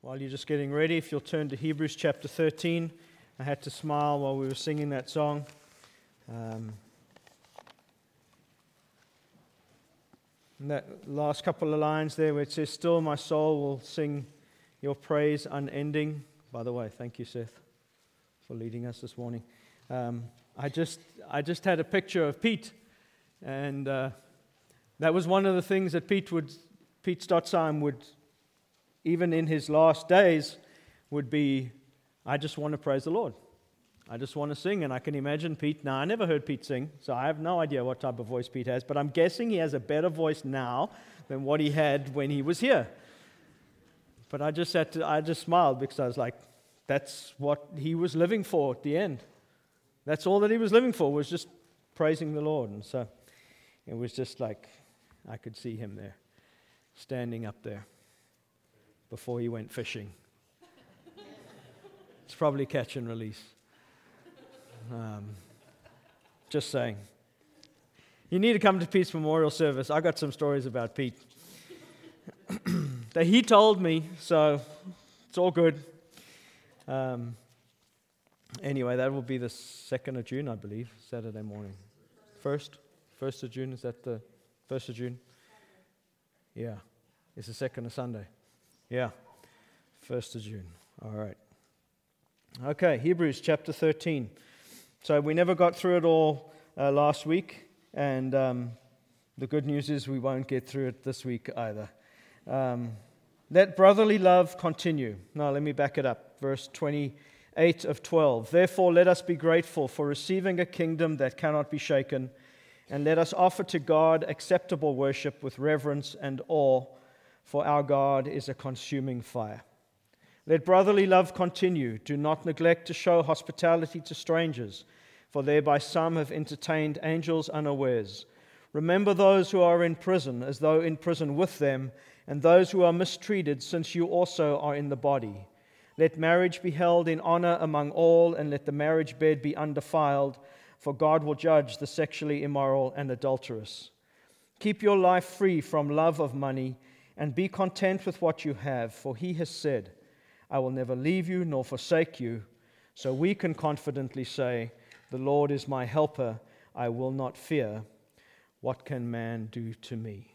While you're just getting ready, if you'll turn to Hebrews chapter 13. I had to smile while we were singing that song. And that last couple of lines there where it says, "Still my soul will sing your praise unending." By the way, thank you, Seth, for leading us this morning. I just had a picture of Pete, and that was one of the things that Pete Stotsheim would, even in his last days, would be, I just want to praise the Lord. I just want to sing, and I can imagine Pete. Now, I never heard Pete sing, so I have no idea what type of voice Pete has, but I'm guessing he has a better voice now than what he had when he was here. But I just smiled because I was like, that's what he was living for at the end. That's all that he was living for, was just praising the Lord. And so it was just like, I could see him there, standing up there before he went fishing. It's probably catch and release. Just saying. You need to come to Pete's memorial service. I got some stories about Pete that he told me, so it's all good. Anyway, that will be the 2nd of June, I believe, Saturday morning. 1st of June, is that the 1st of June? Yeah. It's the 2nd of Sunday. Yeah. 1st of June. All right. Okay, Hebrews chapter 13. So we never got through it all last week, and the good news is we won't get through it this week either. Let brotherly love continue. Now let me back it up. Verse 28 of 12. Therefore let us be grateful for receiving a kingdom that cannot be shaken, and let us offer to God acceptable worship with reverence and awe, for our God is a consuming fire. Let brotherly love continue. Do not neglect to show hospitality to strangers, for thereby some have entertained angels unawares. Remember those who are in prison, as though in prison with them, and those who are mistreated, since you also are in the body. Let marriage be held in honor among all, and let the marriage bed be undefiled, for God will judge the sexually immoral and adulterous. Keep your life free from love of money, and be content with what you have, for He has said, I will never leave you nor forsake you. So we can confidently say, the Lord is my helper, I will not fear. What can man do to me?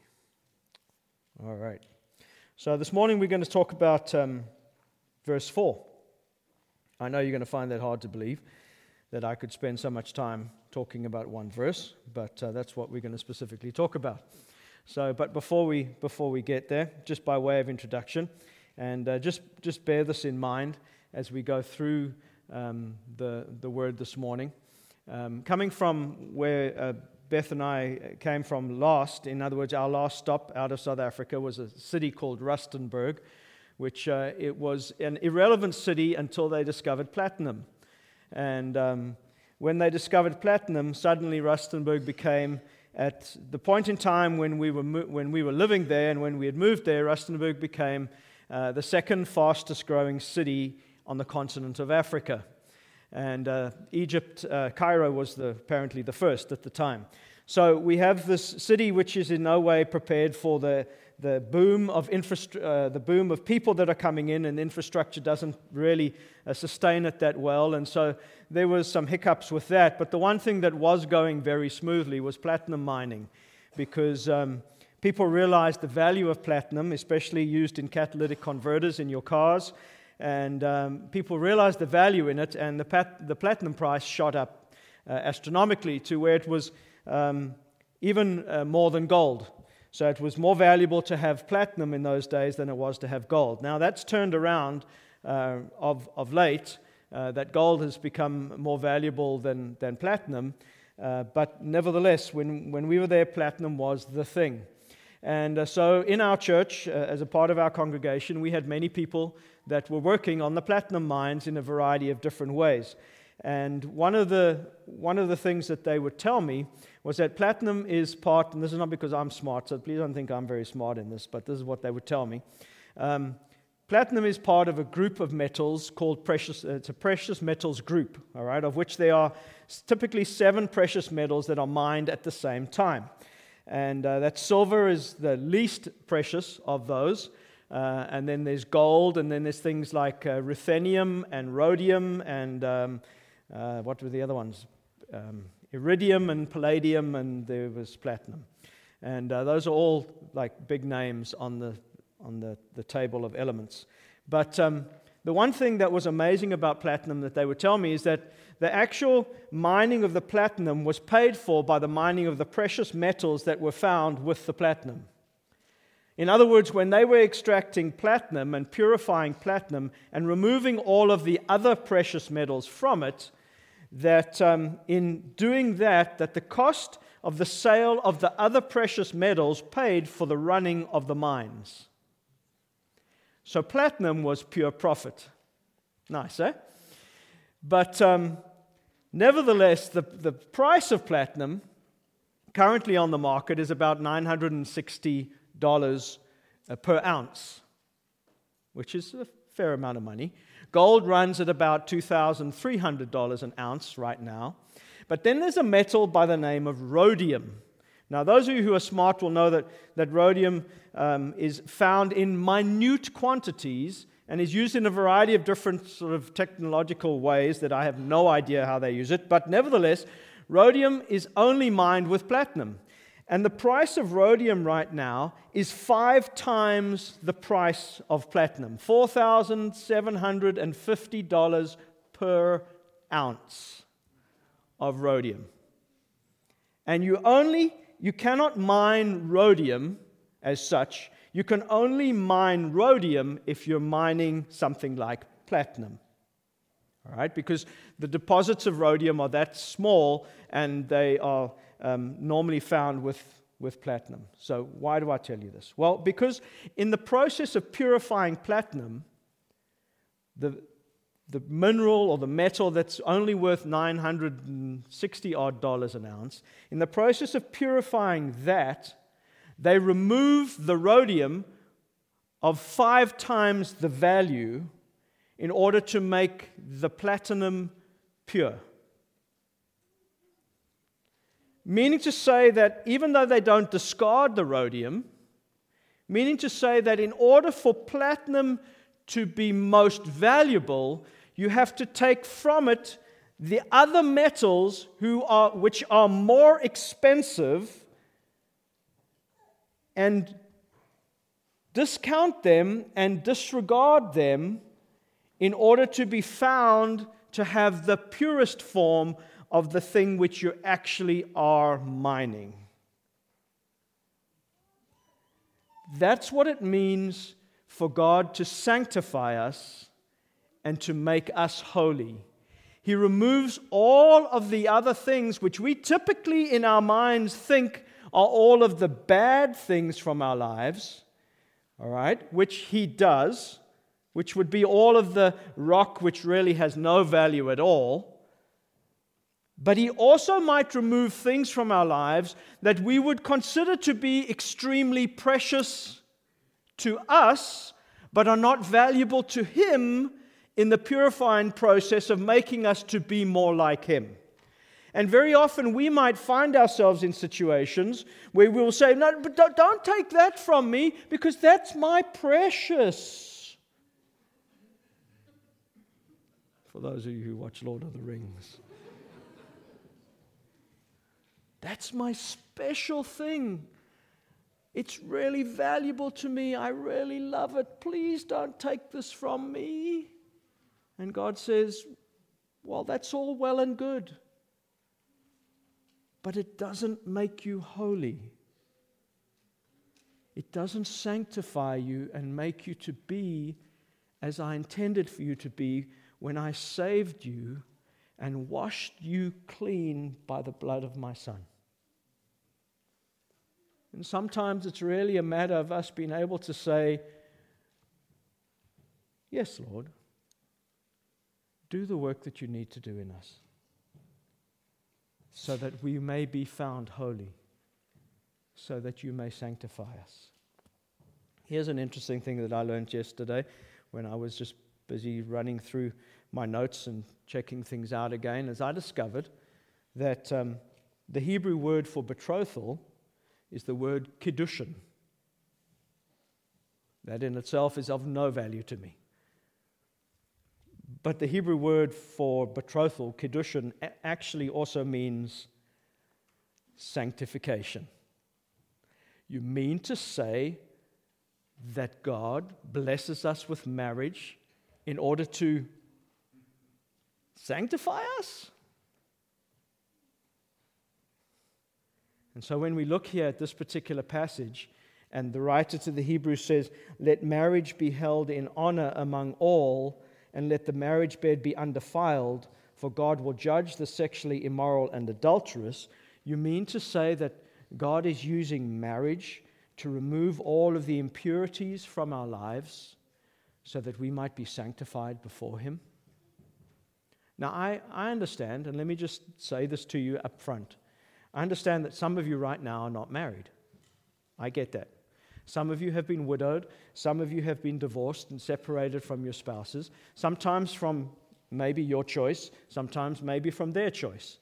All right. So this morning we're going to talk about verse 4. I know you're going to find that hard to believe, that I could spend so much time talking about one verse, but that's what we're going to specifically talk about. So, but before we get there, just by way of introduction, and just bear this in mind as we go through the word this morning. Coming from where Beth and I came from last, in other words, our last stop out of South Africa was a city called Rustenburg, which it was an irrelevant city until they discovered platinum. And when they discovered platinum, suddenly Rustenburg became, at the point in time when we were living there and when we had moved there, Rustenburg became the second fastest growing city on the continent of Africa. And Egypt, Cairo was apparently the first at the time. So we have this city which is in no way prepared for the boom of the boom of people that are coming in, and infrastructure doesn't really sustain it that well. And so there was some hiccups with that. But the one thing that was going very smoothly was platinum mining, because people realized the value of platinum, especially used in catalytic converters in your cars. And people realized the value in it, and the platinum price shot up astronomically to where it was even more than gold. So it was more valuable to have platinum in those days than it was to have gold. Now that's turned around of late, that gold has become more valuable than platinum. But nevertheless, when we were there, platinum was the thing. And so in our church, as a part of our congregation, we had many people that were working on the platinum mines in a variety of different ways. And one of the things that they would tell me was that platinum is part, and this is not because I'm smart, so please don't think I'm very smart in this, but this is what they would tell me. Platinum is part of a group of metals called precious. It's a precious metals group, all right, of which there are typically 7 precious metals that are mined at the same time. And that silver is the least precious of those. and then there's gold, and then there's things like ruthenium and rhodium, and what were the other ones? Iridium and palladium, and there was platinum. And those are all like big names on the table of elements. But the one thing that was amazing about platinum that they would tell me is that the actual mining of the platinum was paid for by the mining of the precious metals that were found with the platinum. In other words, when they were extracting platinum and purifying platinum and removing all of the other precious metals from it, that in doing that the cost of the sale of the other precious metals paid for the running of the mines. So platinum was pure profit. Nice, eh? But nevertheless, the price of platinum currently on the market is about $960 per ounce, which is a fair amount of money. Gold runs at about $2,300 an ounce right now. But then there's a metal by the name of rhodium. Now, those of you who are smart will know that rhodium is found in minute quantities and is used in a variety of different sort of technological ways that I have no idea how they use it. But nevertheless, rhodium is only mined with platinum. And the price of rhodium right now is 5 times the price of platinum, $4,750 per ounce of rhodium. And you cannot mine rhodium as such. You can only mine rhodium if you're mining something like platinum. All right, because the deposits of rhodium are that small, and they are normally found with platinum. So why do I tell you this? Well, because in the process of purifying platinum, the mineral or the metal that's only worth $960 an ounce, in the process of purifying that, they remove the rhodium of 5 times the value in order to make the platinum pure. Meaning to say that even though they don't discard the rhodium, meaning to say that in order for platinum to be most valuable, you have to take from it the other metals which are more expensive and discount them and disregard them in order to be found to have the purest form of the thing which you actually are mining. That's what it means for God to sanctify us and to make us holy. He removes all of the other things which we typically in our minds think are all of the bad things from our lives, all right, which He does, which would be all of the rock which really has no value at all. But He also might remove things from our lives that we would consider to be extremely precious to us, but are not valuable to Him in the purifying process of making us to be more like Him. And very often we might find ourselves in situations where we will say, no, but don't take that from me because that's my precious. For those of you who watch Lord of the Rings. That's my special thing. It's really valuable to me. I really love it. Please don't take this from me. And God says, well, that's all well and good. But it doesn't make you holy. It doesn't sanctify you and make you to be as I intended for you to be when I saved you and washed you clean by the blood of my Son. And sometimes it's really a matter of us being able to say, yes, Lord, do the work that you need to do in us so that we may be found holy, so that you may sanctify us. Here's an interesting thing that I learned yesterday when I was just busy running through my notes and checking things out again, as I discovered that the Hebrew word for betrothal is the word kiddushin. That in itself is of no value to me. But the Hebrew word for betrothal, kiddushin, actually also means sanctification. You mean to say that God blesses us with marriage in order to sanctify us? And so when we look here at this particular passage, and the writer to the Hebrews says, "Let marriage be held in honor among all, and let the marriage bed be undefiled, for God will judge the sexually immoral and adulterous," you mean to say that God is using marriage to remove all of the impurities from our lives so that we might be sanctified before Him? Now, I understand, and let me just say this to you up front. I understand that some of you right now are not married. I get that. Some of you have been widowed. Some of you have been divorced and separated from your spouses, sometimes from maybe your choice, sometimes maybe from their choice.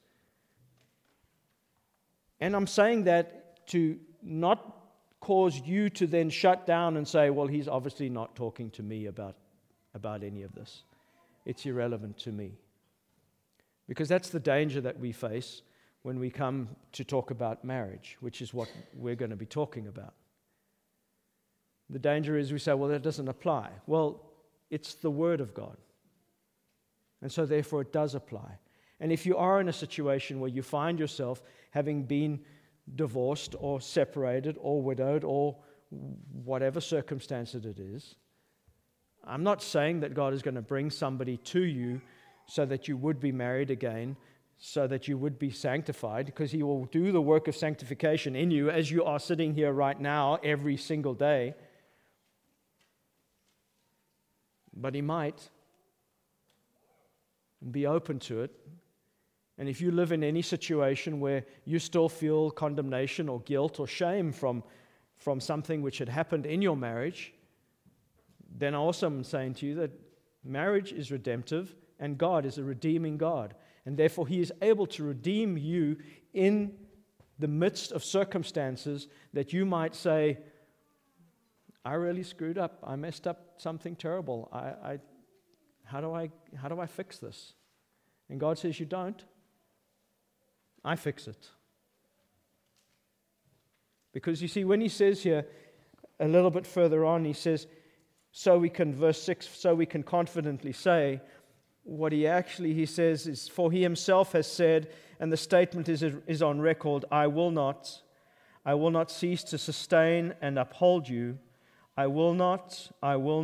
And I'm saying that to not cause you to then shut down and say, well, he's obviously not talking to me about any of this. It's irrelevant to me. Because that's the danger that we face when we come to talk about marriage, which is what we're going to be talking about. The danger is we say, well, that doesn't apply. Well, it's the Word of God. And so therefore it does apply. And if you are in a situation where you find yourself having been divorced or separated or widowed or whatever circumstance it is, I'm not saying that God is going to bring somebody to you so that you would be married again, so that you would be sanctified, because He will do the work of sanctification in you as you are sitting here right now every single day. But He might be open to it. And if you live in any situation where you still feel condemnation or guilt or shame from something which had happened in your marriage, then I also am saying to you that marriage is redemptive and God is a redeeming God. And therefore He is able to redeem you in the midst of circumstances that you might say, I really screwed up. I messed up something terrible. How do I fix this? And God says, you don't. I fix it. Because you see, when He says here, a little bit further on, He says, verse 6, so we can confidently say, what he says is, for He Himself has said, and the statement is on record, I will not cease to sustain and uphold you. I will not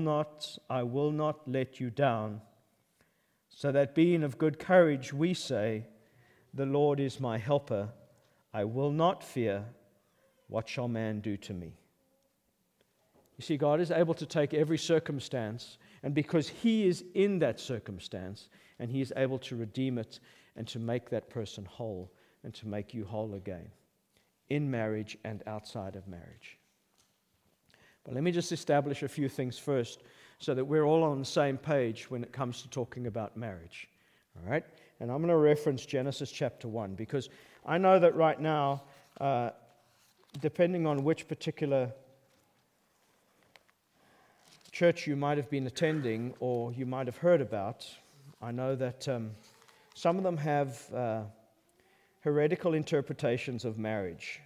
let you down. So that being of good courage, we say, the Lord is my helper. I will not fear. What shall man do to me? You see, God is able to take every circumstance, and because He is in that circumstance, and He is able to redeem it and to make that person whole and to make you whole again, in marriage and outside of marriage. But let me just establish a few things first so that we're all on the same page when it comes to talking about marriage. All right? And I'm going to reference Genesis chapter 1 because I know that right now, depending on which particular church you might have been attending or you might have heard about, I know that some of them have heretical interpretations of marriage.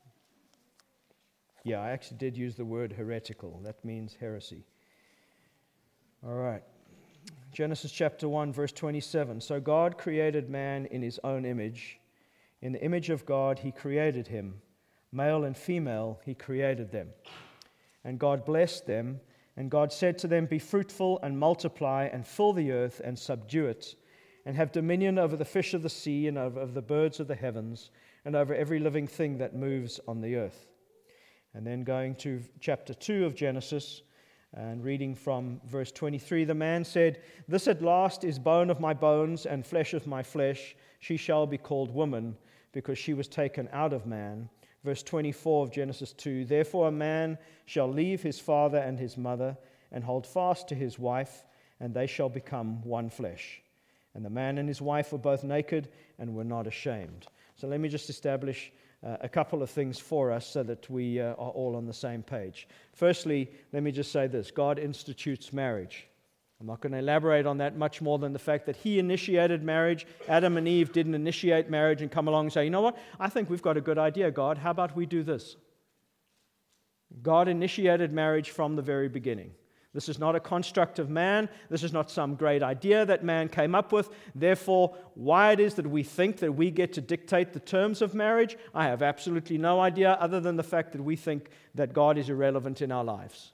Yeah, I actually did use the word heretical. That means heresy. All right. Genesis chapter 1, verse 27. So God created man in His own image. In the image of God He created him. Male and female He created them. And God blessed them. And God said to them, be fruitful and multiply and fill the earth and subdue it, and have dominion over the fish of the sea and over the birds of the heavens and over every living thing that moves on the earth. And then going to chapter 2 of Genesis and reading from verse 23, the man said, this at last is bone of my bones and flesh of my flesh. She shall be called woman because she was taken out of man. Verse 24 of Genesis 2, therefore a man shall leave his father and his mother and hold fast to his wife, and they shall become one flesh. And the man and his wife were both naked and were not ashamed. So let me just establish a couple of things for us so that we are all on the same page. Firstly, let me just say this. God institutes marriage. I'm not going to elaborate on that much more than the fact that He initiated marriage. Adam and Eve didn't initiate marriage and come along and say, you know what, I think we've got a good idea, God. How about we do this? God initiated marriage from the very beginning. This is not a construct of man. This is not some great idea that man came up with. Therefore, why it is that we think that we get to dictate the terms of marriage, I have absolutely no idea, other than the fact that we think that God is irrelevant in our lives.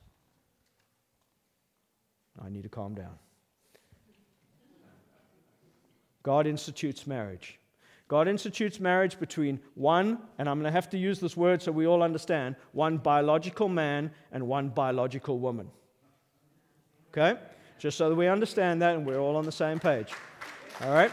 I need to calm down. God institutes marriage. God institutes marriage between one, and I'm going to have to use this word so we all understand, one biological man and one biological woman. Okay? Just so that we understand that and we're all on the same page. All right?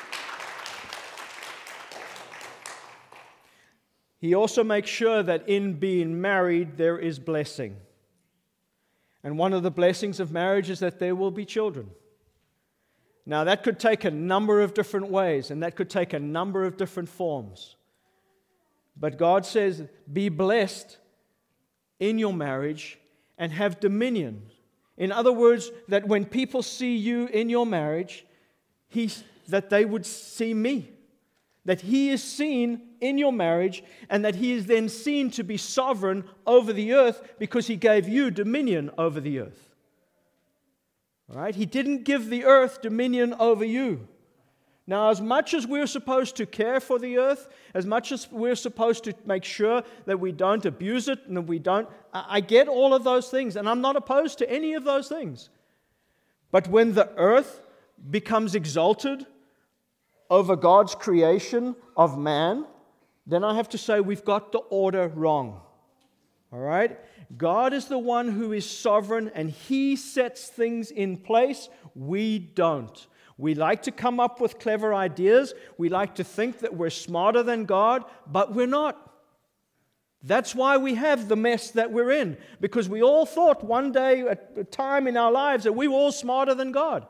He also makes sure that in being married there is blessing. And one of the blessings of marriage is that there will be children. Now that could take a number of different ways and that could take a number of different forms. But God says, be blessed in your marriage and have dominion. In other words, that when people see you in your marriage, that they would see me. That He is seen in your marriage, and that He is then seen to be sovereign over the earth because He gave you dominion over the earth. All right? He didn't give the earth dominion over you. Now, as much as we're supposed to care for the earth, as much as we're supposed to make sure that we don't abuse it and that we don't, I get all of those things, and I'm not opposed to any of those things. But when the earth becomes exalted over God's creation of man, then I have to say we've got the order wrong. All right? God is the one who is sovereign, and He sets things in place. We don't. We like to come up with clever ideas. We like to think that we're smarter than God, but we're not. That's why we have the mess that we're in, because we all thought one day, at a time in our lives, that we were all smarter than God.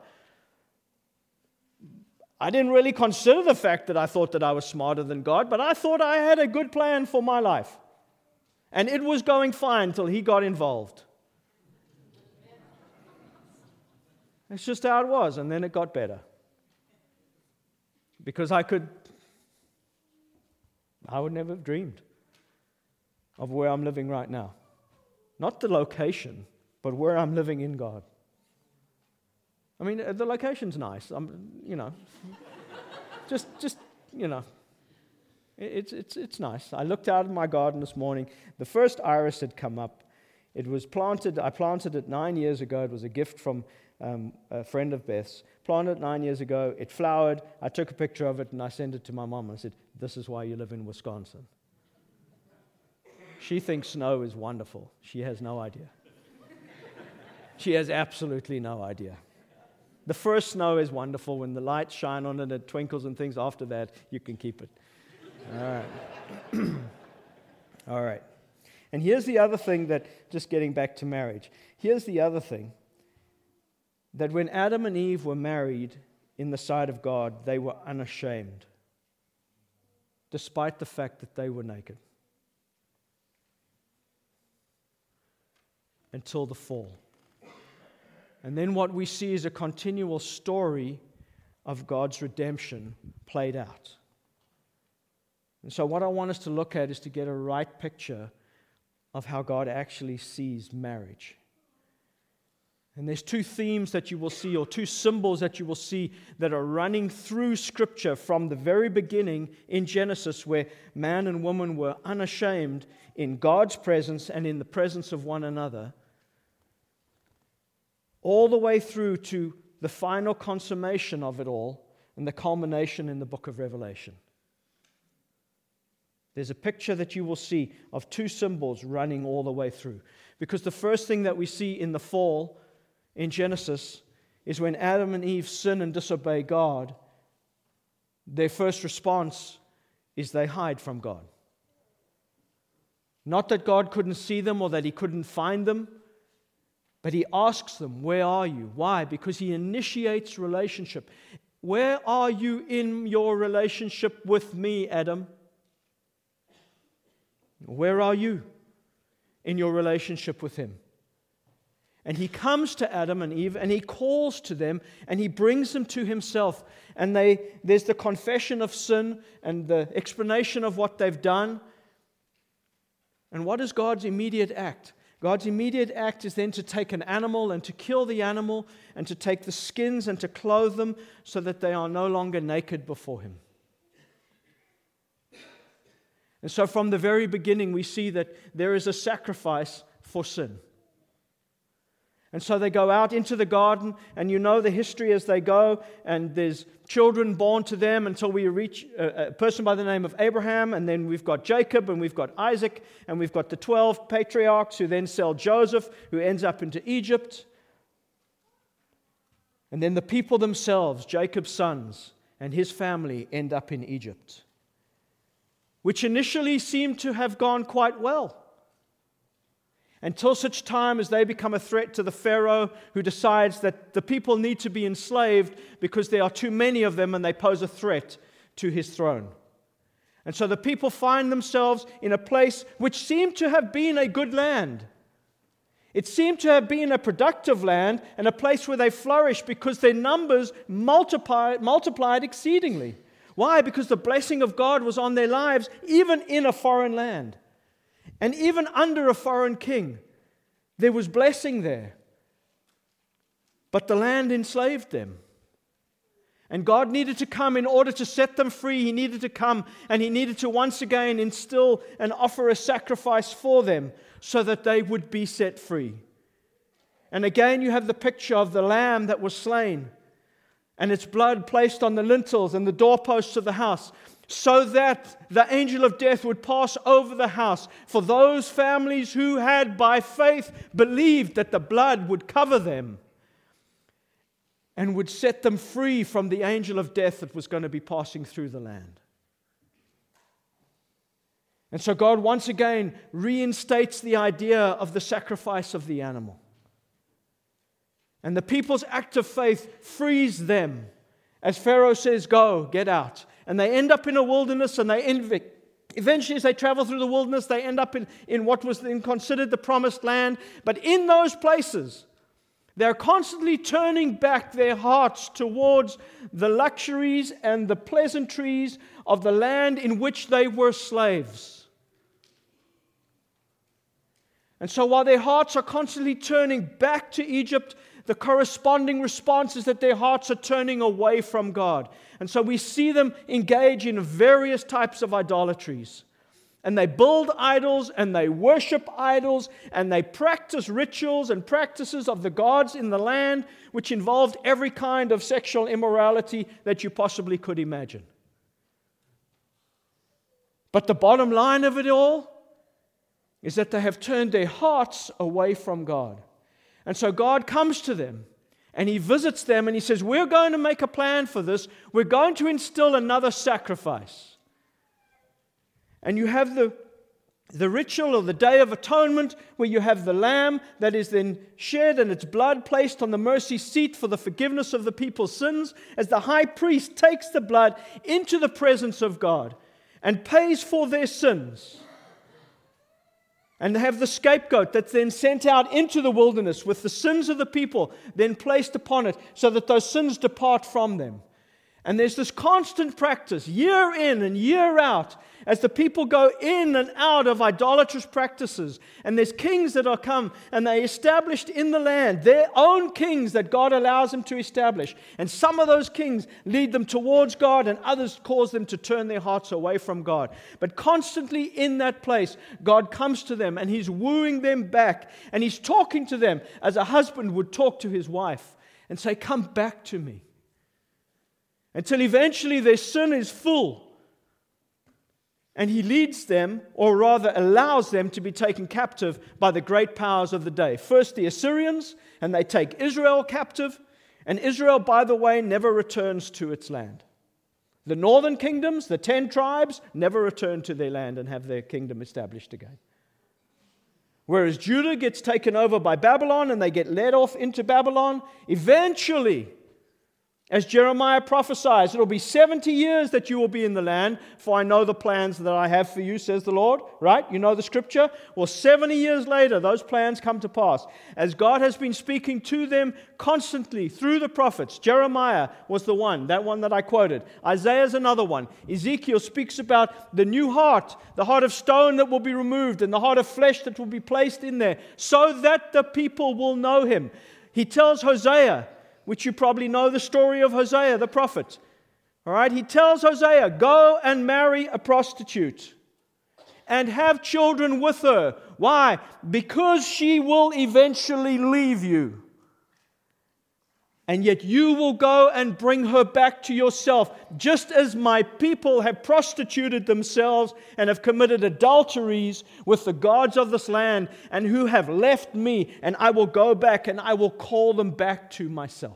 I didn't really consider the fact that I thought that I was smarter than God, but I thought I had a good plan for my life. And it was going fine until He got involved. It's just how it was, and then it got better. Because I would never have dreamed of where I'm living right now. Not the location, but where I'm living in God. I mean, the location's nice. It's nice. I looked out in my garden this morning. The first iris had come up. It was planted. I planted it 9 years ago. It was a gift from a friend of Beth's. Planted it 9 years ago. It flowered. I took a picture of it and I sent it to my mom and I said, "This is why you live in Wisconsin." She thinks snow is wonderful. She has no idea. She has absolutely no idea. The first snow is wonderful. When the lights shine on it, it twinkles and things. After that, you can keep it. All right. All right. And here's the other thing that, just getting back to marriage, here's the other thing, that when Adam and Eve were married in the sight of God, they were unashamed, despite the fact that they were naked. Until the fall. And then what we see is a continual story of God's redemption played out. And so what I want us to look at is to get a right picture of how God actually sees marriage. And there's two themes that you will see, or two symbols that you will see, that are running through Scripture from the very beginning in Genesis, where man and woman were unashamed in God's presence and in the presence of one another, all the way through to the final consummation of it all and the culmination in the book of Revelation. There's a picture that you will see of two symbols running all the way through. Because the first thing that we see in the fall in Genesis is when Adam and Eve sin and disobey God, their first response is they hide from God. Not that God couldn't see them or that He couldn't find them, but He asks them, "Where are you?" Why? Because He initiates relationship. Where are you in your relationship with me, Adam? Where are you in your relationship with Him? And He comes to Adam and Eve, and He calls to them, and He brings them to Himself. And there's the confession of sin and the explanation of what they've done. And what is God's immediate act? God's immediate act is then to take an animal and to kill the animal and to take the skins and to clothe them so that they are no longer naked before Him. And so from the very beginning we see that there is a sacrifice for sin. And so they go out into the garden, and you know the history as they go, and there's children born to them until we reach a person by the name of Abraham, and then we've got Jacob, and we've got Isaac, and we've got the 12 patriarchs who then sell Joseph, who ends up into Egypt. And then the people themselves, Jacob's sons and his family, end up in Egypt, which initially seemed to have gone quite well, until such time as they become a threat to the Pharaoh, who decides that the people need to be enslaved because there are too many of them and they pose a threat to his throne. And so the people find themselves in a place which seemed to have been a good land. It seemed to have been a productive land and a place where they flourished because their numbers multiplied exceedingly. Why? Because the blessing of God was on their lives, even in a foreign land. And even under a foreign king, there was blessing there. But the land enslaved them. And God needed to come in order to set them free. He needed to come, and He needed to once again instill and offer a sacrifice for them so that they would be set free. And again you have the picture of the lamb that was slain and its blood placed on the lintels and the doorposts of the house, so that the angel of death would pass over the house for those families who had by faith believed that the blood would cover them and would set them free from the angel of death that was going to be passing through the land. And so God once again reinstates the idea of the sacrifice of the animal. And the people's act of faith frees them. As Pharaoh says, go, get out. And they end up in a wilderness, and eventually as they travel through the wilderness, they end up in what was then considered the promised land. But in those places, they're constantly turning back their hearts towards the luxuries and the pleasantries of the land in which they were slaves. And so while their hearts are constantly turning back to Egypt, the corresponding response is that their hearts are turning away from God. And so we see them engage in various types of idolatries. And they build idols, and they worship idols, and they practice rituals and practices of the gods in the land, which involved every kind of sexual immorality that you possibly could imagine. But the bottom line of it all is that they have turned their hearts away from God. And so God comes to them and He visits them and He says, we're going to make a plan for this. We're going to instill another sacrifice. And you have the ritual of the Day of Atonement, where you have the lamb that is then shed and its blood placed on the mercy seat for the forgiveness of the people's sins, as the high priest takes the blood into the presence of God and pays for their sins. And they have the scapegoat that's then sent out into the wilderness with the sins of the people then placed upon it so that those sins depart from them. And there's this constant practice, year in and year out, as the people go in and out of idolatrous practices. And there's kings that are come, and they established in the land their own kings that God allows them to establish. And some of those kings lead them towards God, and others cause them to turn their hearts away from God. But constantly in that place, God comes to them, and He's wooing them back. And He's talking to them as a husband would talk to his wife and say, come back to me. Until eventually their sin is full. And He leads them, or rather allows them, to be taken captive by the great powers of the day. First the Assyrians, and they take Israel captive. And Israel, by the way, never returns to its land. The northern kingdoms, the 10 tribes, never return to their land and have their kingdom established again. Whereas Judah gets taken over by Babylon, and they get led off into Babylon. Eventually, As Jeremiah prophesies, it'll be 70 years that you will be in the land, for I know the plans that I have for you, says the Lord. Right? You know the scripture? Well, 70 years later, those plans come to pass. As God has been speaking to them constantly through the prophets. Jeremiah was the one, that one that I quoted. Isaiah's another one. Ezekiel speaks about the new heart, the heart of stone that will be removed, and the heart of flesh that will be placed in there, so that the people will know him. He tells Hosea, which you probably know the story of Hosea, the prophet. All right, he tells Hosea, go and marry a prostitute and have children with her. Why? Because she will eventually leave you. And yet you will go and bring her back to yourself, just as my people have prostituted themselves and have committed adulteries with the gods of this land, and who have left me, and I will go back and I will call them back to myself.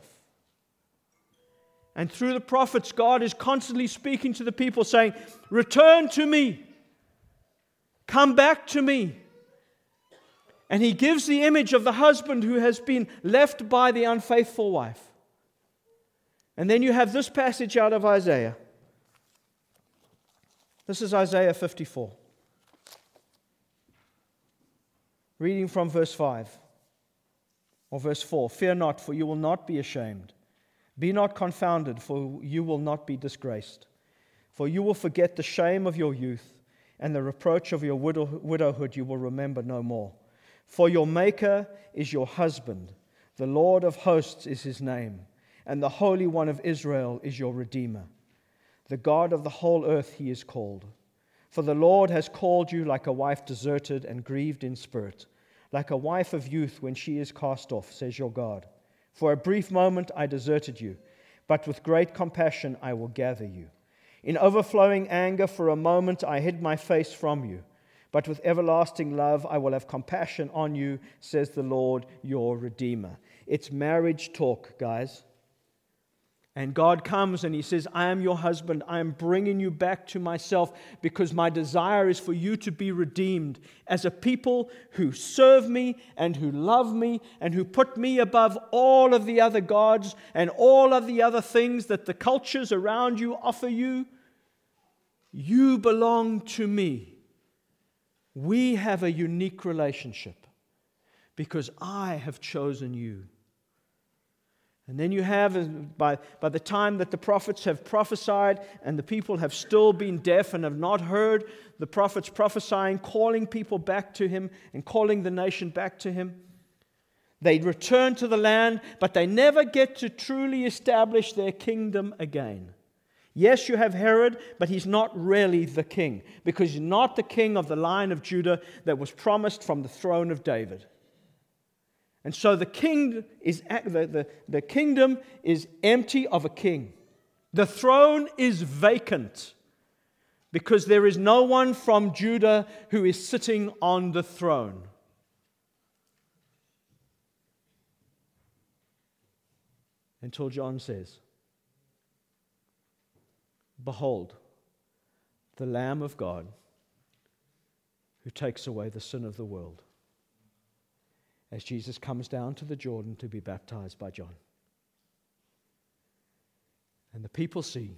And through the prophets, God is constantly speaking to the people saying, return to me, come back to me. And he gives the image of the husband who has been left by the unfaithful wife. And then you have this passage out of Isaiah. This is Isaiah 54. Reading from verse 5 or verse 4. Fear not, for you will not be ashamed. Be not confounded, for you will not be disgraced. For you will forget the shame of your youth, and the reproach of your widowhood you will remember no more. For your Maker is your husband, the Lord of hosts is his name, and the Holy One of Israel is your Redeemer. The God of the whole earth he is called. For the Lord has called you like a wife deserted and grieved in spirit, like a wife of youth when she is cast off, says your God. For a brief moment I deserted you, but with great compassion I will gather you. In overflowing anger for a moment I hid my face from you, but with everlasting love I will have compassion on you, says the Lord, your Redeemer. It's marriage talk, guys. And God comes and he says, I am your husband. I am bringing you back to myself because my desire is for you to be redeemed as a people who serve me and who love me and who put me above all of the other gods and all of the other things that the cultures around you offer you. You belong to me. We have a unique relationship because I have chosen you. And then you have, by the time that the prophets have prophesied and the people have still been deaf and have not heard the prophets prophesying, calling people back to him and calling the nation back to him, they return to the land, but they never get to truly establish their kingdom again. Yes, you have Herod, but he's not really the king, because he's not the king of the line of Judah that was promised from the throne of David. And so the kingdom is empty of a king. The throne is vacant because there is no one from Judah who is sitting on the throne. Until John says, behold, the Lamb of God who takes away the sin of the world. As Jesus comes down to the Jordan to be baptized by John. And the people see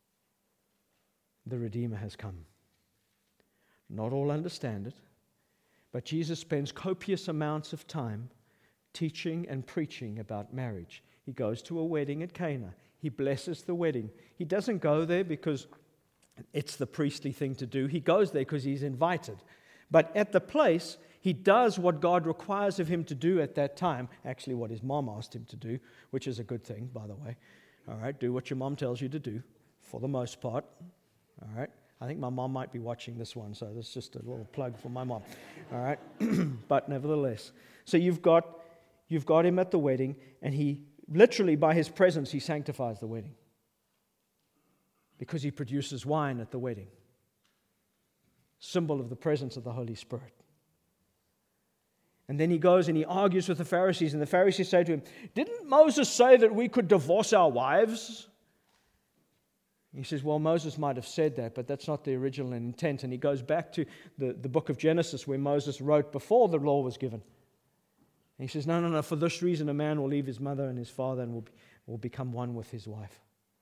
the Redeemer has come. Not all understand it, but Jesus spends copious amounts of time teaching and preaching about marriage. He goes to a wedding at Cana. He blesses the wedding. He doesn't go there because it's the priestly thing to do. He goes there because he's invited. But at the place, he does what God requires of him to do at that time. Actually, what his mom asked him to do, which is a good thing, by the way. All right, do what your mom tells you to do, for the most part. All right, I think my mom might be watching this one, so that's just a little plug for my mom. All right, but nevertheless. So you've got him at the wedding, and he literally, by his presence, he sanctifies the wedding. Because he produces wine at the wedding. Symbol of the presence of the Holy Spirit. And then he goes and he argues with the Pharisees, and the Pharisees say to him, didn't Moses say that we could divorce our wives? He says, well, Moses might have said that, but that's not the original intent. And he goes back to the book of Genesis where Moses wrote before the law was given. And he says, no, for this reason a man will leave his mother and his father and will will become one with his wife.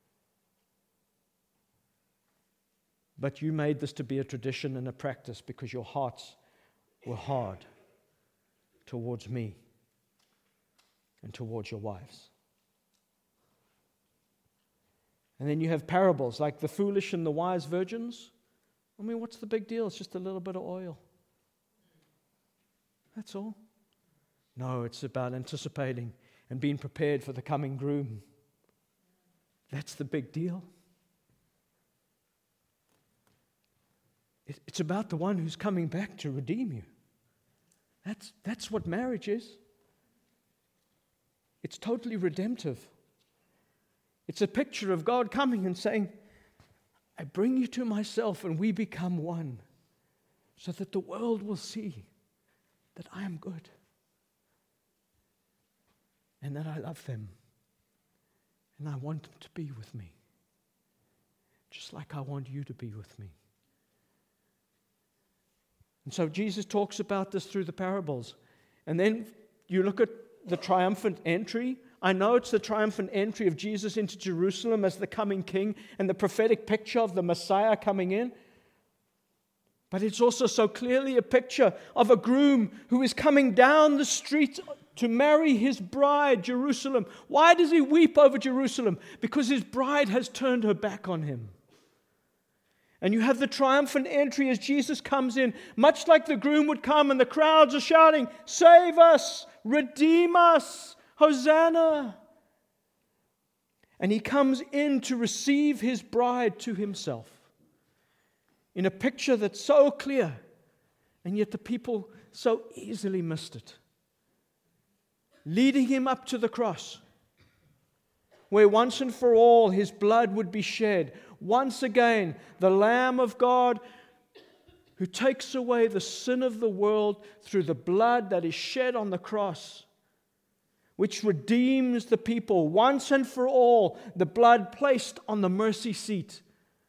But you made this to be a tradition and a practice because your hearts were hard towards me and towards your wives. And then you have parables like the foolish and the wise virgins. I mean, what's the big deal? It's just a little bit of oil. That's all. No, it's about anticipating and being prepared for the coming groom. That's the big deal. It's about the one who's coming back to redeem you. That's what marriage is. It's totally redemptive. It's a picture of God coming and saying, I bring you to myself and we become one, so that the world will see that I am good and that I love them and I want them to be with me, just like I want you to be with me. And so Jesus talks about this through the parables. And then you look at the triumphant entry. I know it's the triumphant entry of Jesus into Jerusalem as the coming king and the prophetic picture of the Messiah coming in. But it's also so clearly a picture of a groom who is coming down the street to marry his bride, Jerusalem. Why does he weep over Jerusalem? Because his bride has turned her back on him. And you have the triumphant entry as Jesus comes in, much like the groom would come and the crowds are shouting, save us, redeem us, Hosanna. And he comes in to receive his bride to himself in a picture that's so clear, and yet the people so easily missed it. Leading him up to the cross, where once and for all his blood would be shed. Once again, the Lamb of God who takes away the sin of the world through the blood that is shed on the cross, which redeems the people. Once and for all, the blood placed on the mercy seat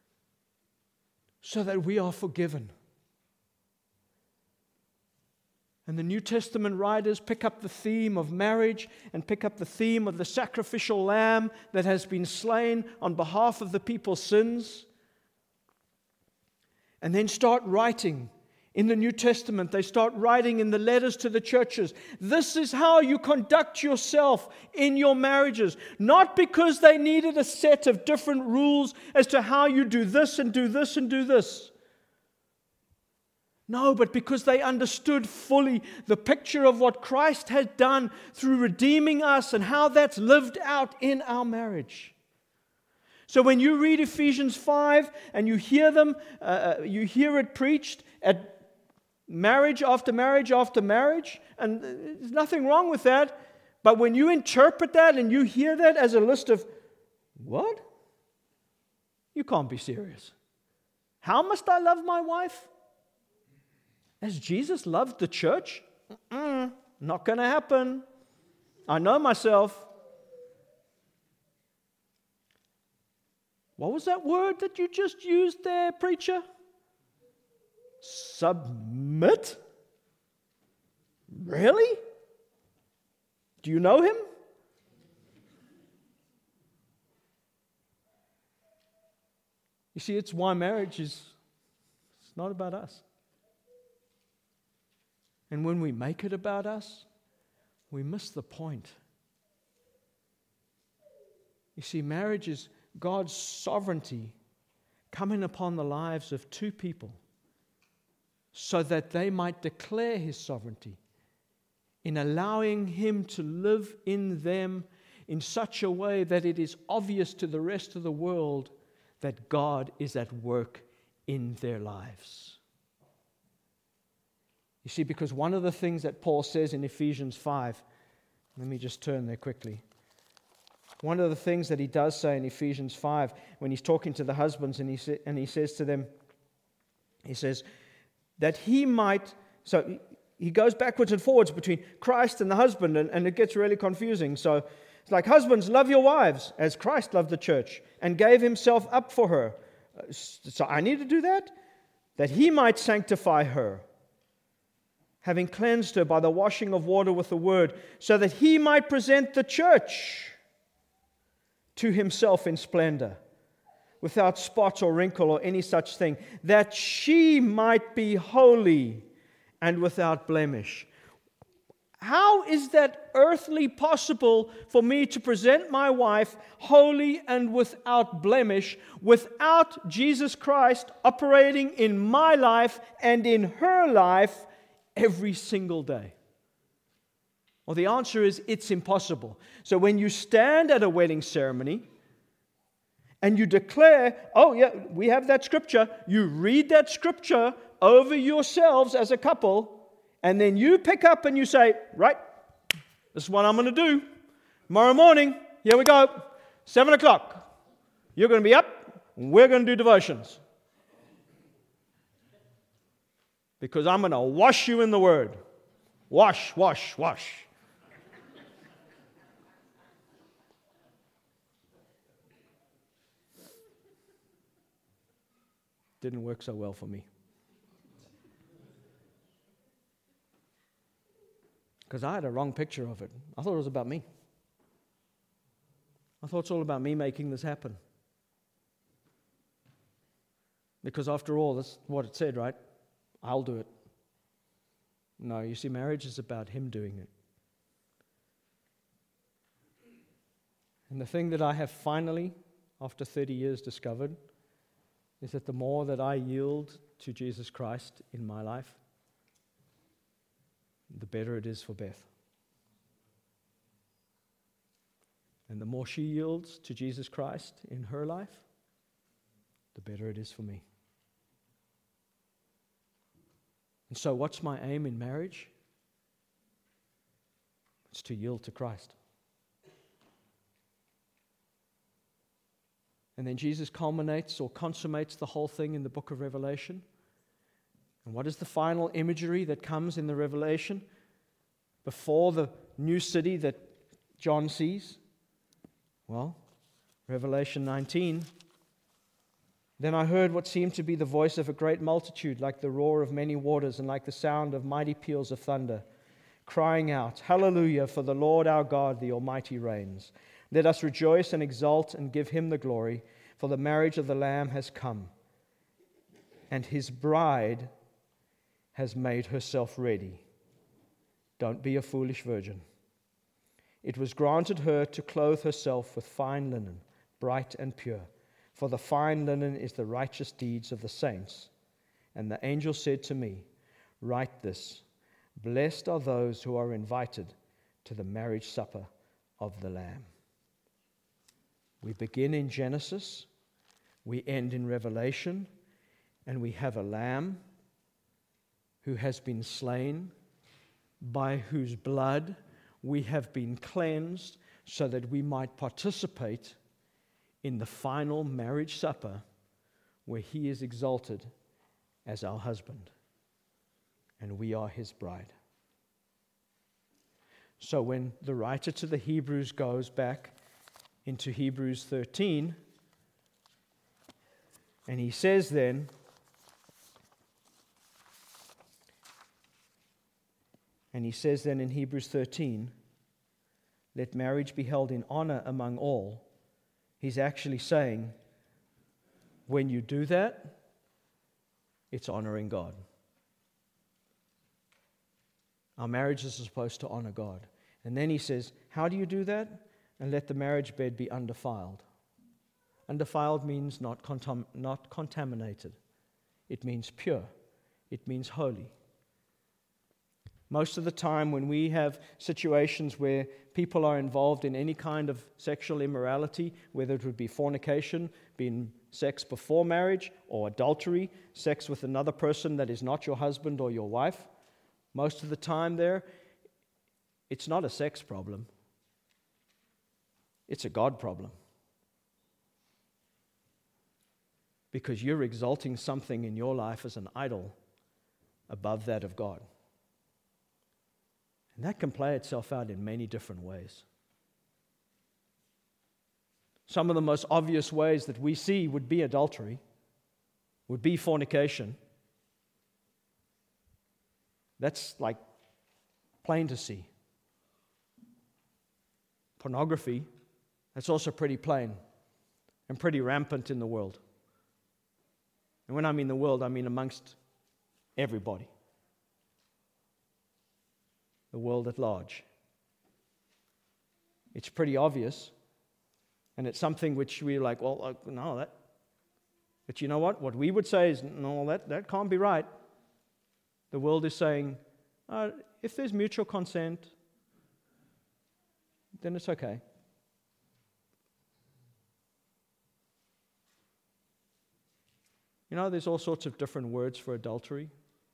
so that we are forgiven. And the New Testament writers pick up the theme of marriage and pick up the theme of the sacrificial lamb that has been slain on behalf of the people's sins. And then start writing in the New Testament. They start writing in the letters to the churches. This is how you conduct yourself in your marriages. Not because they needed a set of different rules as to how you do this and do this and do this. No, but because they understood fully the picture of what Christ had done through redeeming us and how that's lived out in our marriage. So when you read Ephesians 5 and you hear it preached at marriage after marriage after marriage, and there's nothing wrong with that, but when you interpret that and you hear that as a list of, what? You can't be serious. How must I love my wife? As Jesus loved the church? Not going to happen. I know myself. What was that word that you just used there, preacher? Submit? Really? Do you know him? You see, it's why marriage it's not about us. And when we make it about us, we miss the point. You see, marriage is God's sovereignty coming upon the lives of two people so that they might declare His sovereignty in allowing Him to live in them in such a way that it is obvious to the rest of the world that God is at work in their lives. You see, because one of the things that Paul says in Ephesians 5, let me just turn there quickly. One of the things that he does say in Ephesians 5, when he's talking to the husbands, and he says to them, he says, that he might, so he goes backwards and forwards between Christ and the husband, and it gets really confusing. So it's like, husbands, love your wives as Christ loved the church and gave himself up for her. So I need to do that? That he might sanctify her, having cleansed her by the washing of water with the word, so that he might present the church to himself in splendor, without spot or wrinkle or any such thing, that she might be holy and without blemish. How is that earthly possible for me to present my wife holy and without blemish without Jesus Christ operating in my life and in her life every single day? Well, the answer is it's impossible. So when you stand at a wedding ceremony and you declare, oh yeah, we have that scripture, you read that scripture over yourselves as a couple, and then you pick up and you say, right, this is what I'm going to do. Tomorrow morning, here we go, 7 o'clock. You're going to be up, and we're going to do devotions. Because I'm going to wash you in the Word. Wash, wash, wash. Didn't work so well for me. Because I had a wrong picture of it. I thought it was about me. I thought it's all about me making this happen. Because after all, that's what it said, right? I'll do it. No, you see, marriage is about him doing it. And the thing that I have finally, after 30 years, discovered is that the more that I yield to Jesus Christ in my life, the better it is for Beth. And the more she yields to Jesus Christ in her life, the better it is for me. And so what's my aim in marriage? It's to yield to Christ. And then Jesus culminates or consummates the whole thing in the book of Revelation. And what is the final imagery that comes in the Revelation before the new city that John sees? Well, Revelation 19. Then I heard what seemed to be the voice of a great multitude, like the roar of many waters and like the sound of mighty peals of thunder, crying out, Hallelujah, for the Lord our God, the Almighty reigns. Let us rejoice and exult and give him the glory, for the marriage of the Lamb has come, and his bride has made herself ready. Don't be a foolish virgin. It was granted her to clothe herself with fine linen, bright and pure, for the fine linen is the righteous deeds of the saints. And the angel said to me, Write this, blessed are those who are invited to the marriage supper of the Lamb. We begin in Genesis, we end in Revelation, and we have a lamb who has been slain, by whose blood we have been cleansed, so that we might participate in the final marriage supper where he is exalted as our husband and we are his bride. So when the writer to the Hebrews goes back into Hebrews 13, and he says then, in Hebrews 13, let marriage be held in honor among all. He's actually saying, when you do that, it's honoring God. Our marriages are supposed to honor God. And then he says, how do you do that? And let the marriage bed be undefiled. Undefiled means not contaminated. It means pure. It means holy. Most of the time when we have situations where people are involved in any kind of sexual immorality, whether it would be fornication, being sex before marriage, or adultery, sex with another person that is not your husband or your wife, most of the time there, it's not a sex problem. It's a God problem. Because you're exalting something in your life as an idol above that of God. And that can play itself out in many different ways. Some of the most obvious ways that we see would be adultery, would be fornication. That's like plain to see. Pornography, It's also pretty plain and pretty rampant in the world. And when I mean the world, I mean amongst everybody. The world at large. It's pretty obvious. And it's something which we're like, well, no, that. But you know what? What we would say is, no, that can't be right. The world is saying, if there's mutual consent, then it's okay. You know, there's all sorts of different words for adultery.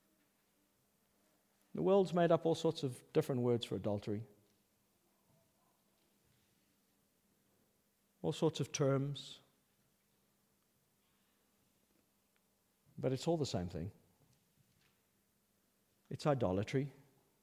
The world's made up all sorts of different words for adultery. All sorts of terms. But it's all the same thing. It's idolatry.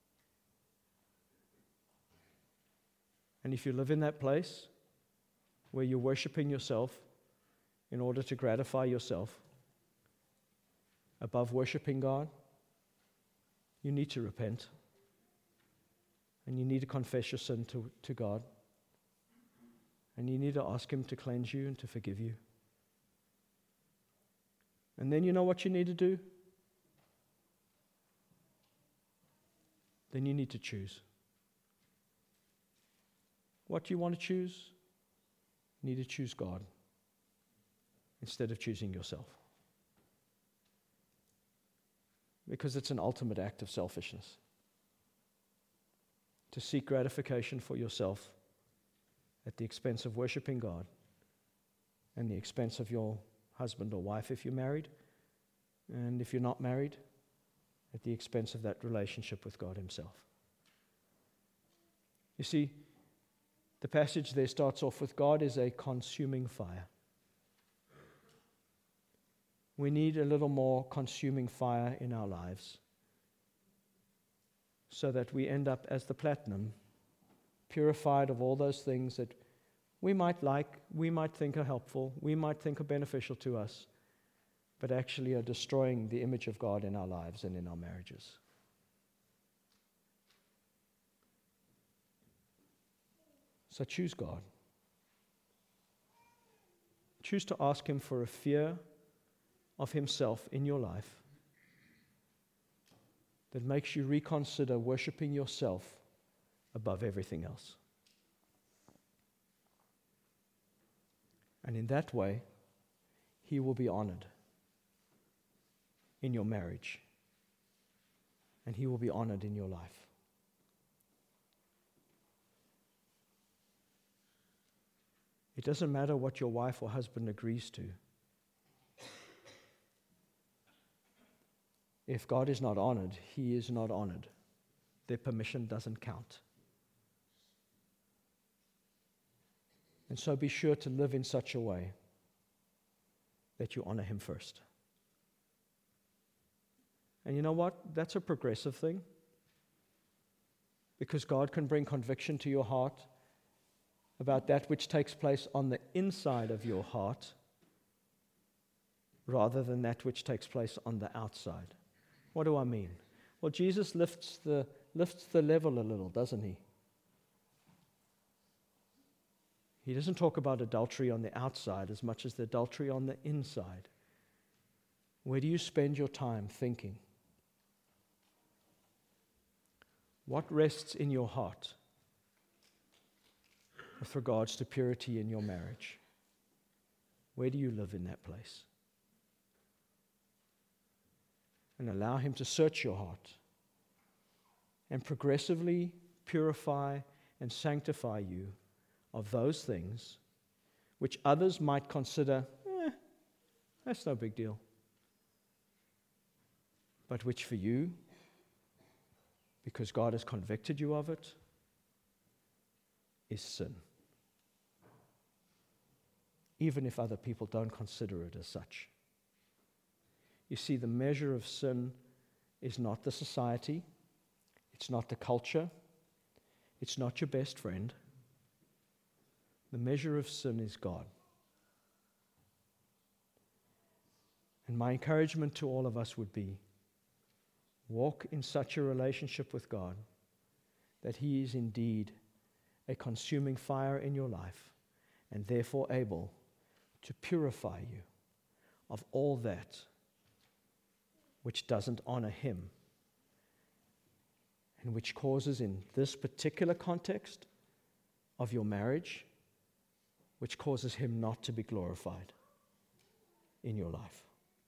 And if you live in that place where you're worshiping yourself in order to gratify yourself above worshiping God, you need to repent. And you need to confess your sin to God. And you need to ask Him to cleanse you and to forgive you. And then you know what you need to do? Then you need to choose. What do you want to choose? You need to choose God instead of choosing yourself. Because it's an ultimate act of selfishness. To seek gratification for yourself at the expense of worshiping God and the expense of your husband or wife if you're married, and if you're not married, at the expense of that relationship with God Himself. You see, the passage there starts off with God is a consuming fire. We need a little more consuming fire in our lives so that we end up as the platinum, purified of all those things that we might like, we might think are helpful, we might think are beneficial to us, but actually are destroying the image of God in our lives and in our marriages. So choose God. Choose to ask Him for a fear of Himself in your life that makes you reconsider worshiping yourself above everything else. And in that way, He will be honored in your marriage, and He will be honored in your life. It doesn't matter what your wife or husband agrees to. If God is not honored, He is not honored. Their permission doesn't count. And so be sure to live in such a way that you honor Him first. And you know what? That's a progressive thing. Because God can bring conviction to your heart about that which takes place on the inside of your heart rather than that which takes place on the outside. What do I mean? Well, Jesus lifts the level a little, doesn't He? He doesn't talk about adultery on the outside as much as the adultery on the inside. Where do you spend your time thinking? What rests in your heart with regards to purity in your marriage? Where do you live in that place? And allow Him to search your heart and progressively purify and sanctify you of those things which others might consider, that's no big deal. But which for you, because God has convicted you of it, is sin. Even if other people don't consider it as such. You see, the measure of sin is not the society, it's not the culture, it's not your best friend. The measure of sin is God. And my encouragement to all of us would be, walk in such a relationship with God that He is indeed a consuming fire in your life, and therefore able to purify you of all that which doesn't honor him, and which causes, in this particular context of your marriage, which causes him not to be glorified in your life.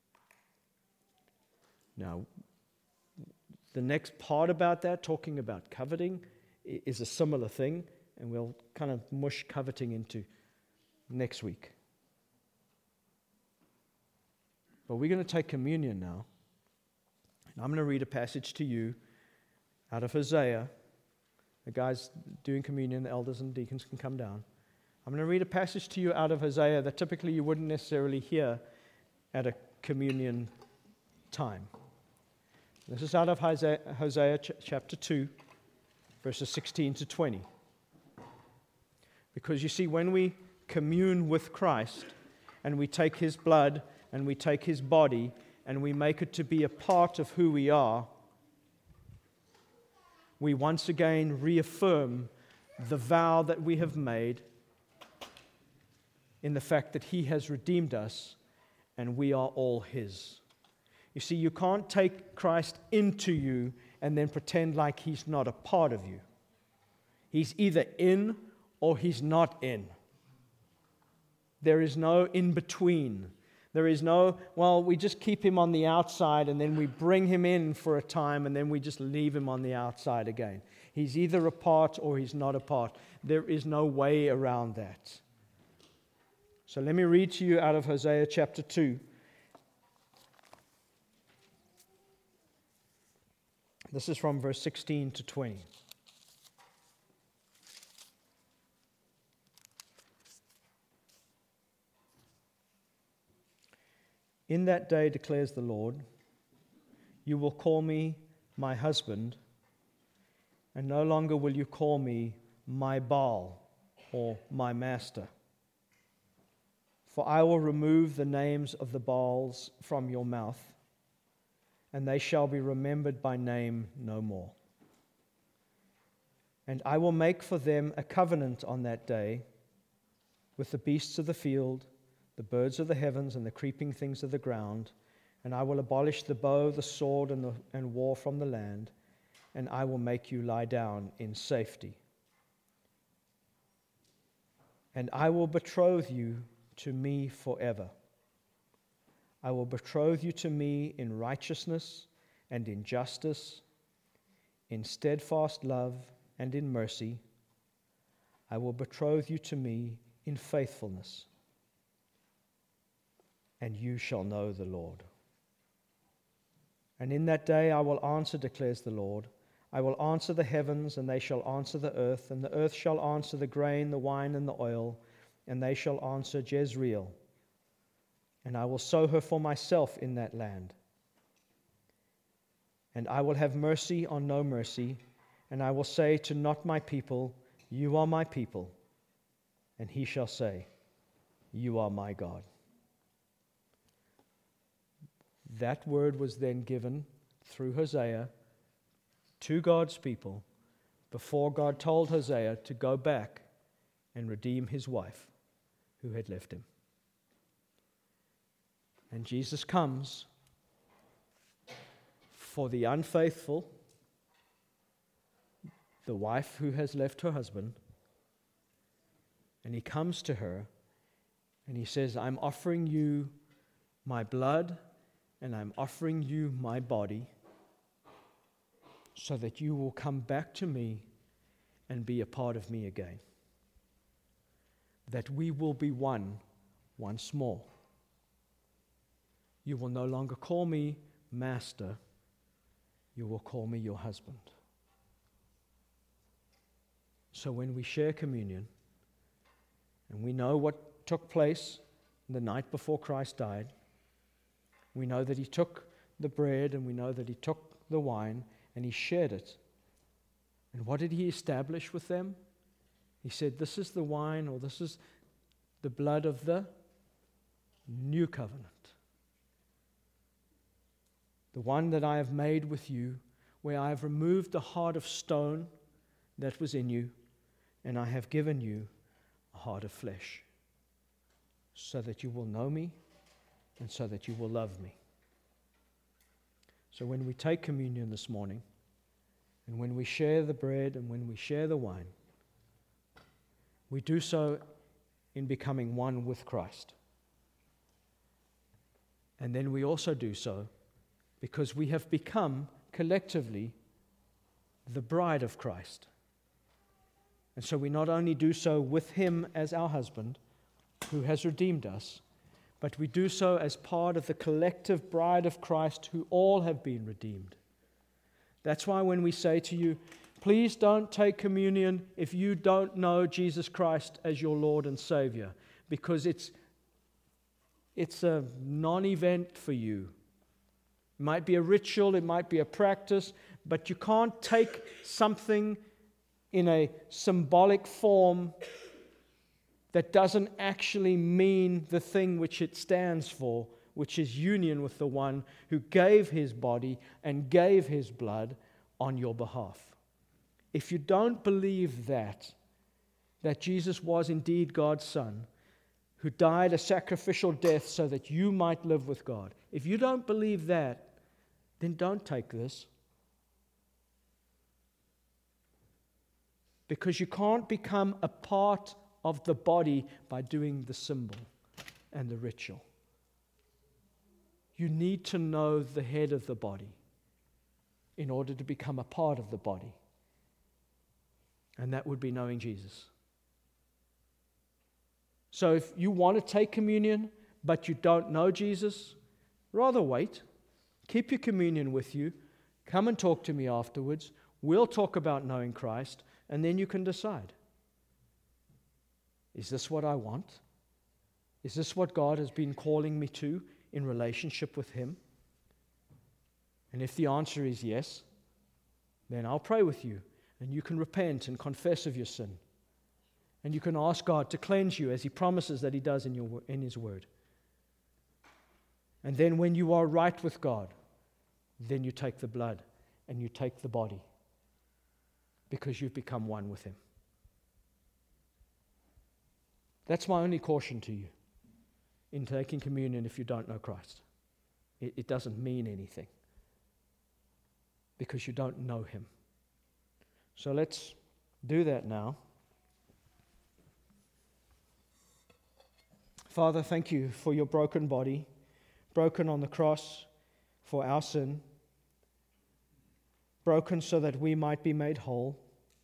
Now, the next part about that, talking about coveting, is a similar thing, and we'll kind of mush coveting into next week. But we're going to take communion now, and I'm going to read a passage to you out of Hosea. The guys doing communion, the elders and deacons can come down. I'm going to read a passage to you out of Hosea that typically you wouldn't necessarily hear at a communion time. This is out of Hosea chapter 2, verses 16 to 20. Because you see, when we commune with Christ and we take his blood and we take his body and we make it to be a part of who we are, we once again reaffirm the vow that we have made in the fact that he has redeemed us and we are all his. You see, you can't take Christ into you and then pretend like he's not a part of you. He's either in or he's not in. There is no in between. There is no, well, we just keep him on the outside and then we bring him in for a time and then we just leave him on the outside again. He's either a part or he's not a part. There is no way around that. So let me read to you out of Hosea chapter 2. This is from verse 16 to 20. In that day, declares the Lord, you will call me my husband, and no longer will you call me my Baal or my master. For I will remove the names of the Baals from your mouth, and they shall be remembered by name no more. And I will make for them a covenant on that day with the beasts of the field, the birds of the heavens, and the creeping things of the ground, and I will abolish the bow, the sword, and war from the land, and I will make you lie down in safety. And I will betroth you to me forever. I will betroth you to me in righteousness and in justice, in steadfast love and in mercy. I will betroth you to me in faithfulness. And you shall know the Lord. And in that day I will answer, declares the Lord. I will answer the heavens, and they shall answer the earth, and the earth shall answer the grain, the wine, and the oil, and they shall answer Jezreel. And I will sow her for myself in that land. And I will have mercy on no mercy, and I will say to not my people, you are my people, and he shall say, you are my God. That word was then given through Hosea to God's people before God told Hosea to go back and redeem his wife who had left him. And Jesus comes for the unfaithful, the wife who has left her husband, and he comes to her and he says, I'm offering you my blood and I'm offering you my body so that you will come back to me and be a part of me again. That we will be one once more. You will no longer call me master. You will call me your husband. So when we share communion, and we know what took place the night before Christ died, we know that he took the bread and we know that he took the wine and he shared it. And what did he establish with them? He said, this is the wine, or this is the blood of the new covenant. The one that I have made with you, where I have removed the heart of stone that was in you, and I have given you a heart of flesh. so that you will know me and so that you will love me. So when we take communion this morning, and when we share the bread and when we share the wine, we do so in becoming one with Christ. And then we also do so because we have become collectively the bride of Christ. And so we not only do so with Him as our husband, who has redeemed us, but we do so as part of the collective bride of Christ who all have been redeemed. That's why when we say to you, please don't take communion if you don't know Jesus Christ as your Lord and Savior, because it's a non-event for you. It might be a ritual, it might be a practice, but you can't take something in a symbolic form that doesn't actually mean the thing which it stands for, which is union with the one who gave His body and gave His blood on your behalf. If you don't believe that Jesus was indeed God's Son, who died a sacrificial death so that you might live with God, if you don't believe that, then don't take this. Because you can't become a part of the body by doing the symbol and the ritual. You need to know the head of the body in order to become a part of the body. And that would be knowing Jesus. So if you want to take communion, but you don't know Jesus, rather wait. Keep your communion with you. Come and talk to me afterwards. We'll talk about knowing Christ, and then you can decide. Is this what I want? Is this what God has been calling me to in relationship with Him? And if the answer is yes, then I'll pray with you, and you can repent and confess of your sin. And you can ask God to cleanse you as He promises that He does in His Word. And then when you are right with God, then you take the blood and you take the body, because you've become one with Him. That's my only caution to you in taking communion if you don't know Christ. It doesn't mean anything because you don't know Him. So let's do that now. Father, thank you for your broken body, broken on the cross for our sin, broken so that we might be made whole,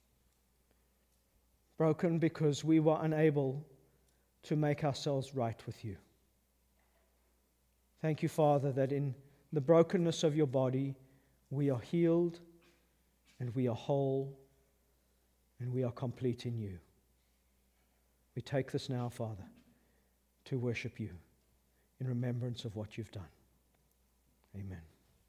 broken because we were unable to make ourselves right with you. Thank you, Father, that in the brokenness of your body, we are healed and we are whole and we are complete in you. We take this now, Father, to worship you in remembrance of what you've done. Amen.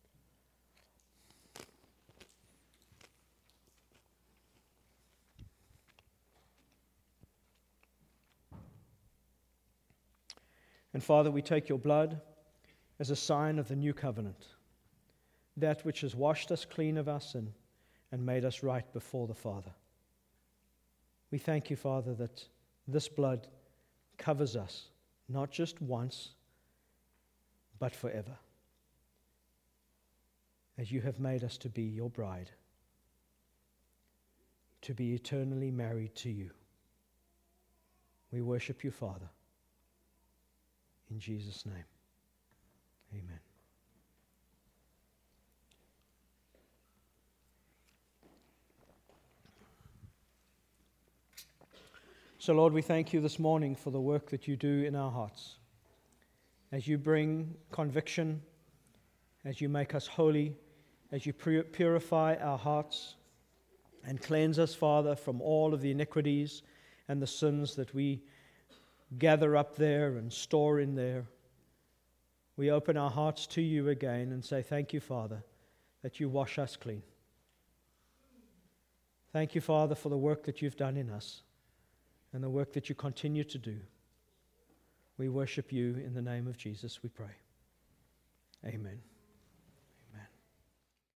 And Father, we take your blood as a sign of the new covenant, that which has washed us clean of our sin and made us right before the Father. We thank you, Father, that this blood covers us, not just once, but forever, as you have made us to be your bride, to be eternally married to you. We worship you, Father. In Jesus' name, amen. So, Lord, we thank you this morning for the work that you do in our hearts. As you bring conviction, as you make us holy, as you purify our hearts and cleanse us, Father, from all of the iniquities and the sins that we gather up there and store in there. We open our hearts to you again and say, thank you, Father, that you wash us clean. Thank you, Father, for the work that you've done in us and the work that you continue to do. We worship you in the name of Jesus, we pray. Amen.